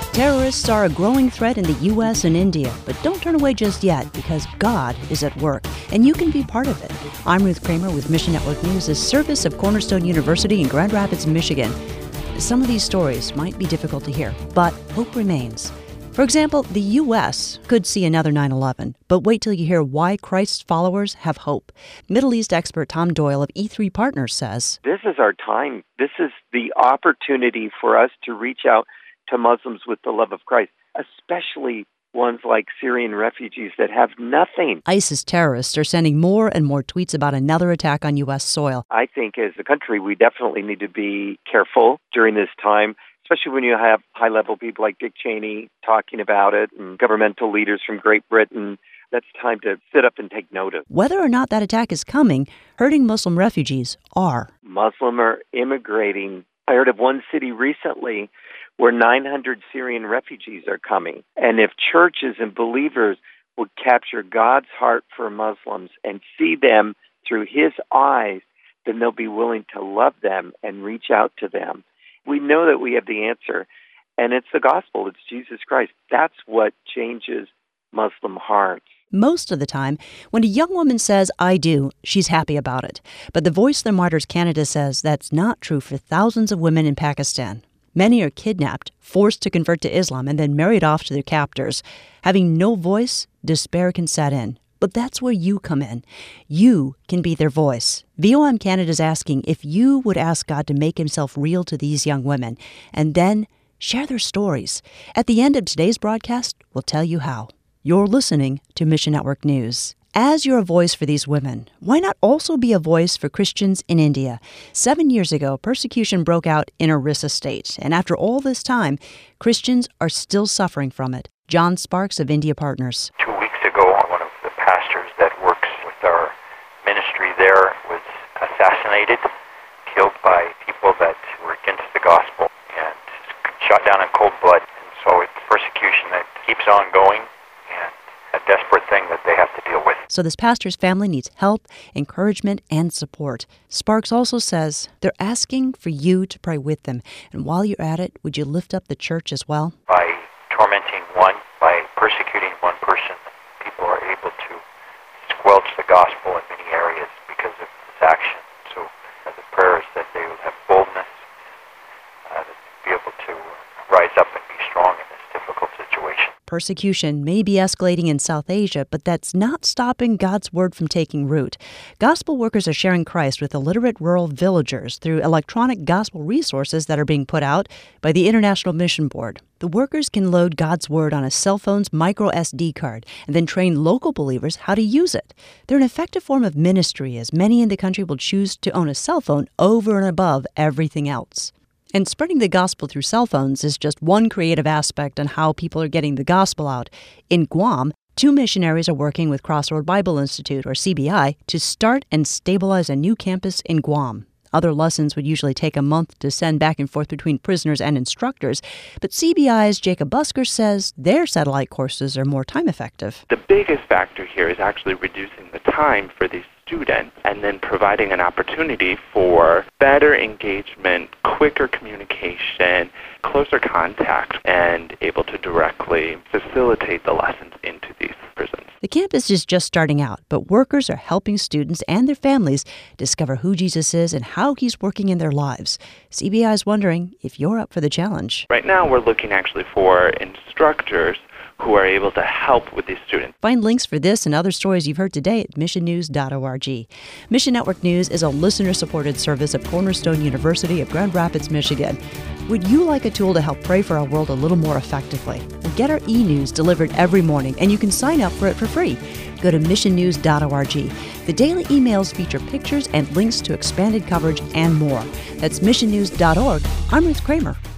Terrorists are a growing threat in the U.S. and India, but don't turn away just yet because God is at work, and you can be part of it. I'm Ruth Kramer with Mission Network News, a service of Cornerstone University in Grand Rapids, Michigan. Some of these stories might be difficult to hear, but hope remains. For example, the U.S. could see another 9/11, but wait till you hear why Christ's followers have hope. Middle East expert Tom Doyle of E3 Partners says, "This is our time. This is the opportunity for us to reach out to Muslims with the love of Christ, especially ones like Syrian refugees that have nothing." ISIS terrorists are sending more and more tweets about another attack on U.S. soil. I think as a country, we definitely need to be careful during this time, especially when you have high-level people like Dick Cheney talking about it and governmental leaders from Great Britain. That's time to sit up and take notice. Whether or not that attack is coming, hurting Muslim refugees are. Muslims are immigrating. I heard of one city recently where 900 Syrian refugees are coming. And if churches and believers would capture God's heart for Muslims and see them through His eyes, then they'll be willing to love them and reach out to them. We know that we have the answer, and it's the gospel. It's Jesus Christ. That's what changes Muslim hearts. Most of the time, when a young woman says, "I do," she's happy about it. But the Voice of the Martyrs Canada says that's not true for thousands of women in Pakistan. Many are kidnapped, forced to convert to Islam, and then married off to their captors. Having no voice, despair can set in. But that's where you come in. You can be their voice. VOM Canada is asking if you would ask God to make Himself real to these young women, and then share their stories. At the end of today's broadcast, we'll tell you how. You're listening to Mission Network News. As you're a voice for these women, why not also be a voice for Christians in India? 7 years ago, persecution broke out in Orissa State, and after all this time, Christians are still suffering from it. John Sparks of India Partners. 2 weeks ago, one of the pastors that works with our ministry there was assassinated, killed by people that were against the gospel, and shot down in cold blood. And so it's persecution that keeps on going, and a desperate thing that they have to deal with. So this pastor's family needs help, encouragement, and support. Sparks also says they're asking for you to pray with them. And while you're at it, would you lift up the church as well? By tormenting one, by persecuting one person, people are able to squelch the gospel in many areas because of this action. So the prayer is that they will have boldness, to be able to rise up and be strong in this difficult situation. Persecution may be escalating in South Asia, but that's not stopping God's word from taking root. Gospel workers are sharing Christ with illiterate rural villagers through electronic gospel resources that are being put out by the International Mission Board. The workers can load God's word on a cell phone's micro SD card and then train local believers how to use it. They're an effective form of ministry, as many in the country will choose to own a cell phone over and above everything else. And spreading the gospel through cell phones is just one creative aspect on how people are getting the gospel out. In Guam, 2 missionaries are working with Crossroad Bible Institute, or CBI, to start and stabilize a new campus in Guam. Other lessons would usually take a month to send back and forth between prisoners and instructors, but CBI's Jacob Busker says their satellite courses are more time effective. The biggest factor here is actually reducing the time for these students and then providing an opportunity for better engagement, quicker communication, closer contact, and able to directly facilitate the lessons into these prisons. The campus is just starting out, but workers are helping students and their families discover who Jesus is and how He's working in their lives. CBI is wondering if you're up for the challenge. Right now, we're looking actually for instructors who are able to help with these students. Find links for this and other stories you've heard today at missionnews.org. Mission Network News is a listener-supported service of Cornerstone University of Grand Rapids, Michigan. Would you like a tool to help pray for our world a little more effectively? Well, get our e-news delivered every morning, and you can sign up for it for free. Go to missionnews.org. The daily emails feature pictures and links to expanded coverage and more. That's missionnews.org. I'm Ruth Kramer.